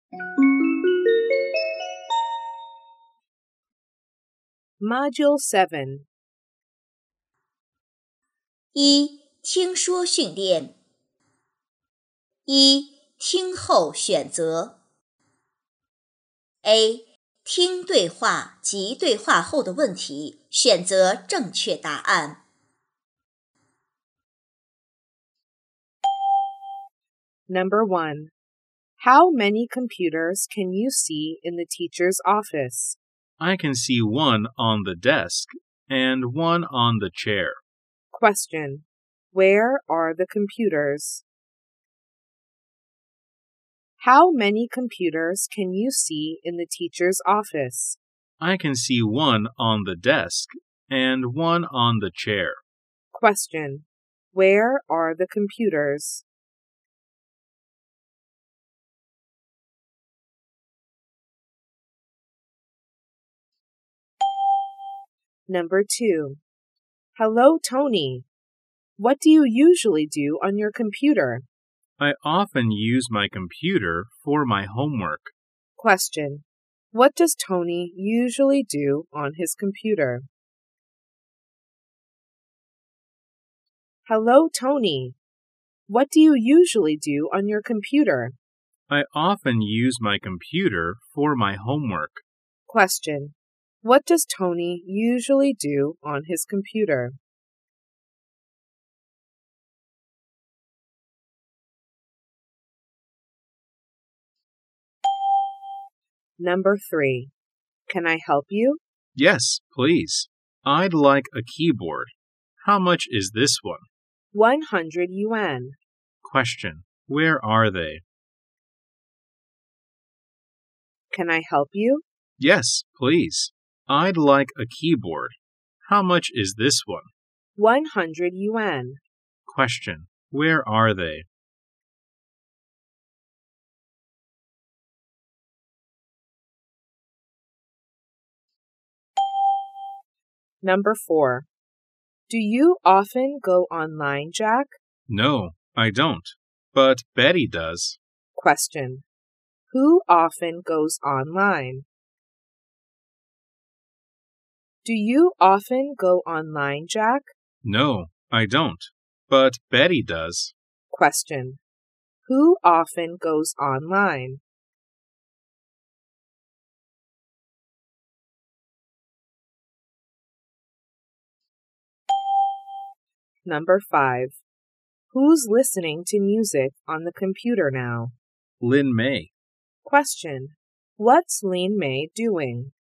Module 7. 一、听说训练。一、听后选择。A. 听对话及对话后的问题，选择正确答案。 Number 1. How many computers can you see in the teacher's office? I can see one on the desk and one on the chair. Question. Where are the computers? How many computers can you see in the teacher's office? I can see one on the desk and one on the chair. Question. Where are the computers? Number 2. Hello, Tony. What do you usually do on your computer? I often use my computer for my homework. Question. What does Tony usually do on his computer? Hello, Tony. What do you usually do on your computer? I often use my computer for my homework. Question. What does Tony usually do on his computer? Number 3. Can I help you? Yes, please. I'd like a keyboard. How much is this one? 100 yuan. Question. Where are they? Can I help you? Yes, please. I'd like a keyboard. How much is this one? 100 yuan. Question. Where are they? Number 4. Do you often go online, Jack? No, I don't. But Betty does. Question. Who often goes online? Do you often go online, Jack? No, I don't. But Betty does. Question. Who often goes online? Number 5. Who's listening to music on the computer now? Lin May. Question. What's Lin May doing?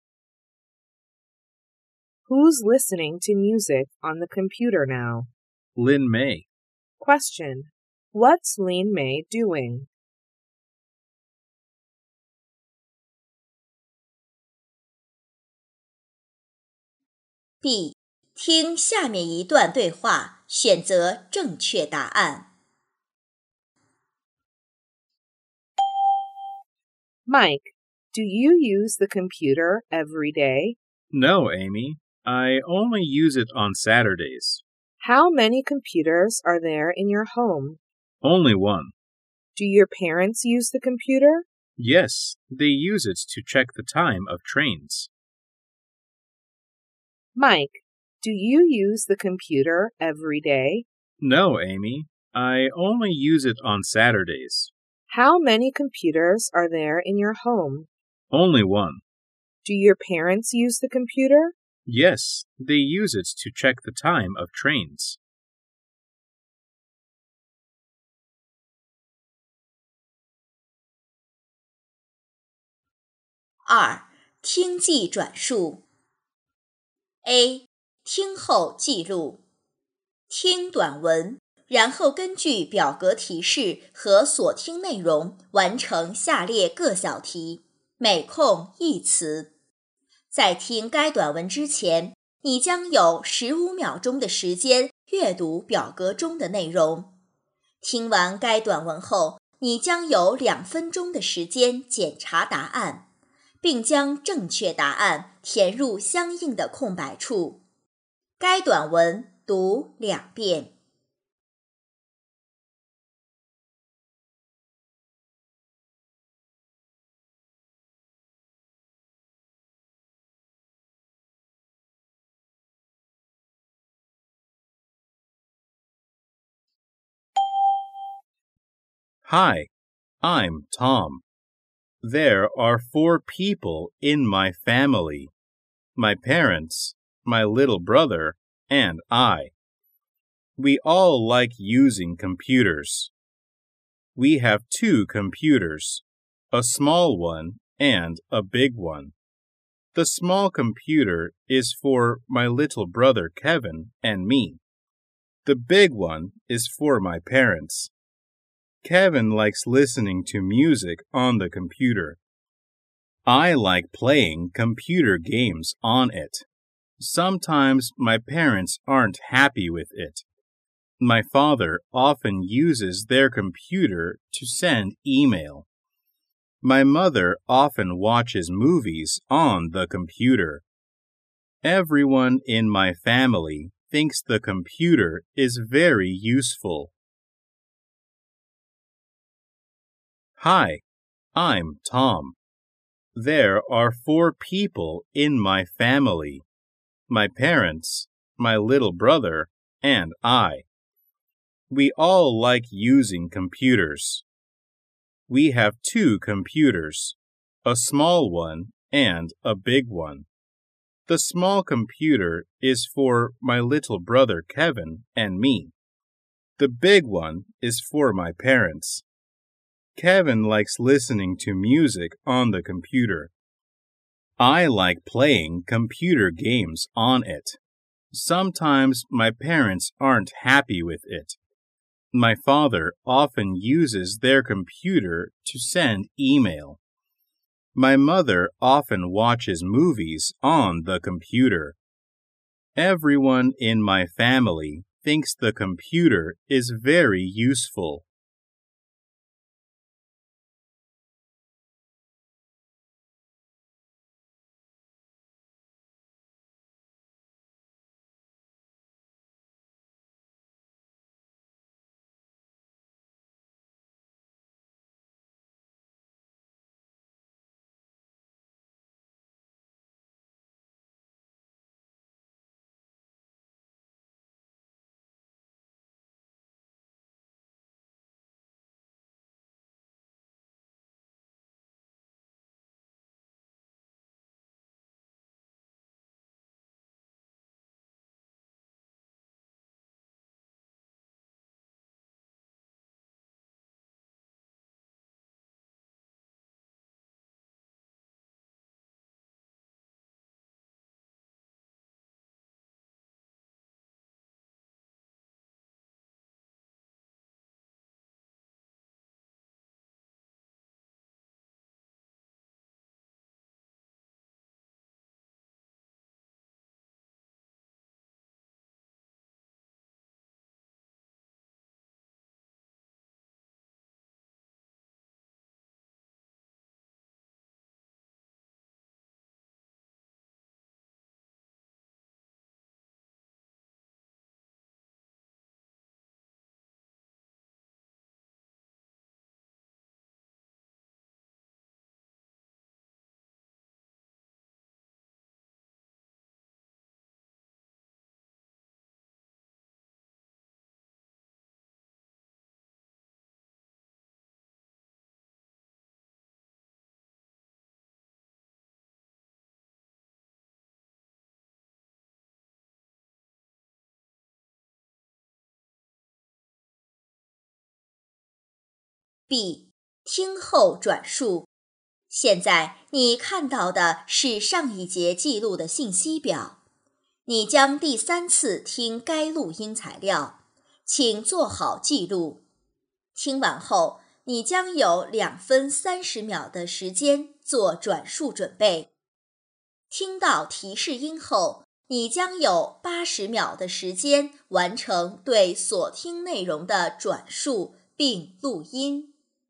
Who's listening to music on the computer now? Lin May. Question. What's Lin May doing? B. 听下面一段对话，选择正确答案。 Mike, do you use the computer every day? No, Amy. I only use it on Saturdays. How many computers are there in your home? Only one. Do your parents use the computer? Yes, they use it to check the time of trains. Mike, do you use the computer every day? No, Amy. I only use it on Saturdays. How many computers are there in your home? Only one. Do your parents use the computer? Yes, they use it to check the time of trains. 2. 听记转述。A. 听后记录。听短文，然后根据表格提示和所听内容完成下列各小题，每空1词。在听该短文之前，你将有15秒钟的时间阅读表格中的内容。听完该短文后，你将有2分钟的时间检查答案，并将正确答案填入相应的空白处。该短文读2遍。 Hi, I'm Tom. There are 4 people in my family. My parents, my little brother, and I. We all like using computers. We have 2 computers, a small one and a big one. The small computer is for my little brother Kevin and me. The big one is for my parents. Kevin likes listening to music on the computer. I like playing computer games on it. Sometimes my parents aren't happy with it. My father often uses their computer to send email. My mother often watches movies on the computer. Everyone in my family thinks the computer is very useful. Hi, I'm Tom. There are 4 people in my family. My parents, my little brother, and I. We all like using computers. We have 2 computers, a small one and a big one. The small computer is for my little brother Kevin and me. The big one is for my parents. Kevin likes listening to music on the computer. I like playing computer games on it. Sometimes my parents aren't happy with it. My father often uses their computer to send email. My mother often watches movies on the computer. Everyone in my family thinks the computer is very useful. B. 听后转述。现在你看到的是上一节记录的信息表。你将第3次听该录音材料，请做好记录。听完后，你将有2分30秒的时间做转述准备。听到提示音后，你将有80秒的时间完成对所听内容的转述并录音。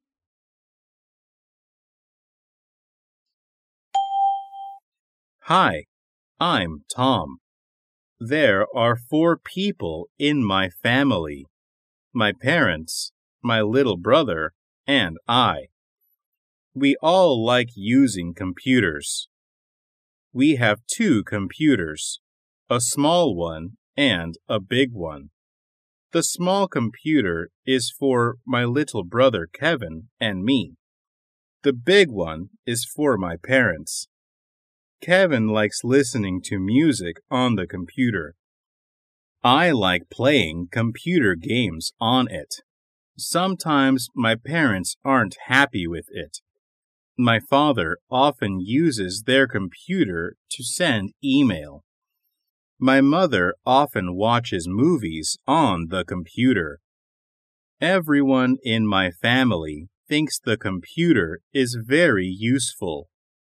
Hi, I'm Tom. There are 4 people in my family. My parents, my little brother, and I. We all like using computers. We have 2 computers, a small one and a big one. The small computer is for my little brother Kevin and me. The big one is for my parents. Kevin likes listening to music on the computer. I like playing computer games on it. Sometimes my parents aren't happy with it. My father often uses their computer to send email. My mother often watches movies on the computer. Everyone in my family thinks the computer is very useful.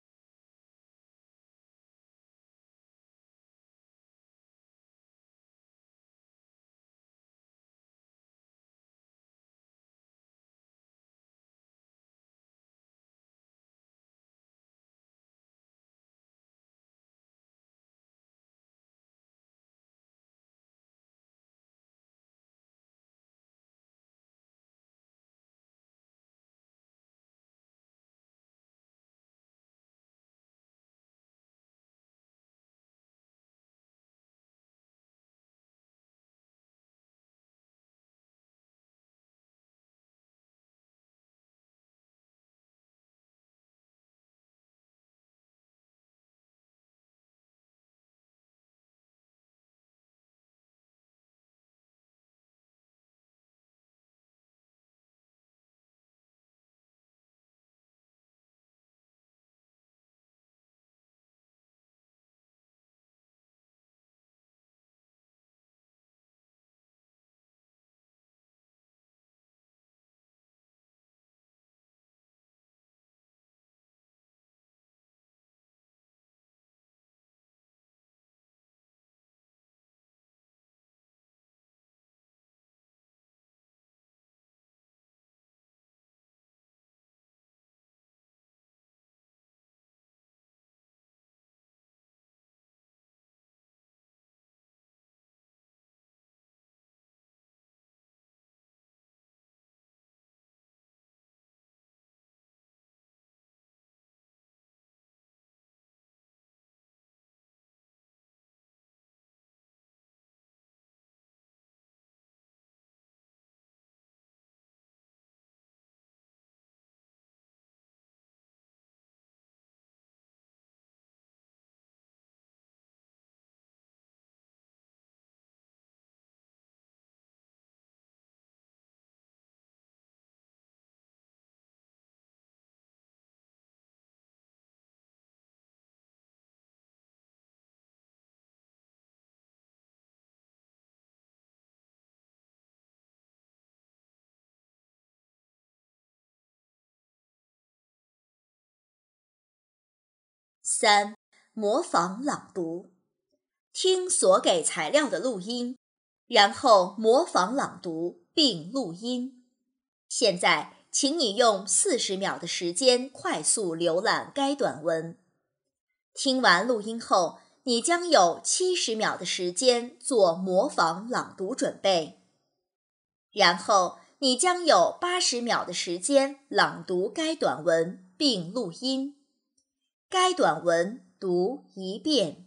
3. 模仿朗读。听所给材料的录音，然后模仿朗读并录音。现在，请你用40秒的时间快速浏览该短文。听完录音后，你将有70秒的时间做模仿朗读准备。然后，你将有80秒的时间朗读该短文并录音。该短文读一遍。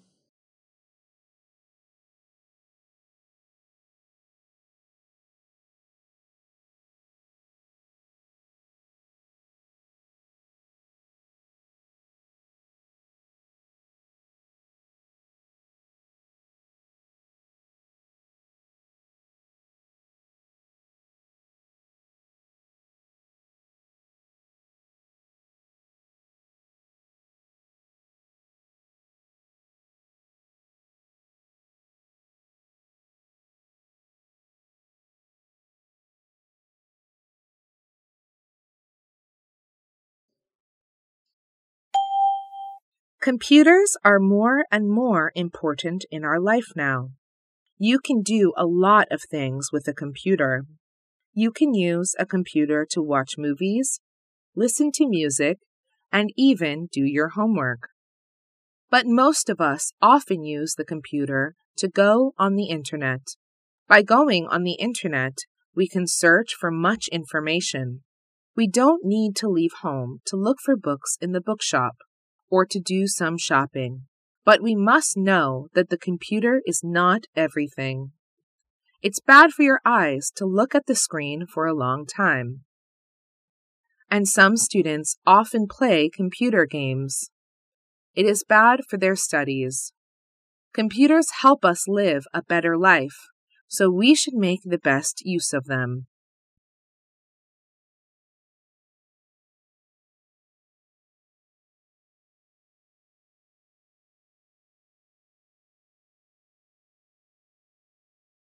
Computers are more and more important in our life now. You can do a lot of things with a computer. You can use a computer to watch movies, listen to music, and even do your homework. But most of us often use the computer to go on the internet. By going on the internet, we can search for much information. We don't need to leave home to look for books in the bookshop or to do some shopping. But we must know that the computer is not everything. It's bad for your eyes to look at the screen for a long time. And some students often play computer games. It is bad for their studies. Computers help us live a better life, so we should make the best use of them.